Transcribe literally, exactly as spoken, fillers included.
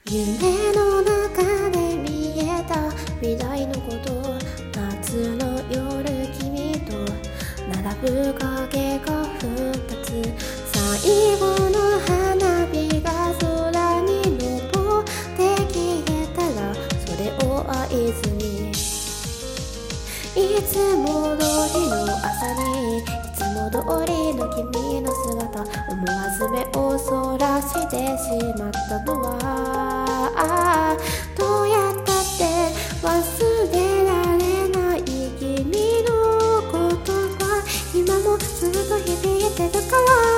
夢の中で見えた未来のこと、夏の夜君と並ぶ影が二つ、最後の花火が空に昇って消えたら、それを合図にいつも通りの朝に、いつも通りの君の姿、思わず目をそらしてしまったのは、どうやったって忘れられない君の言葉、今もずっと響いてるから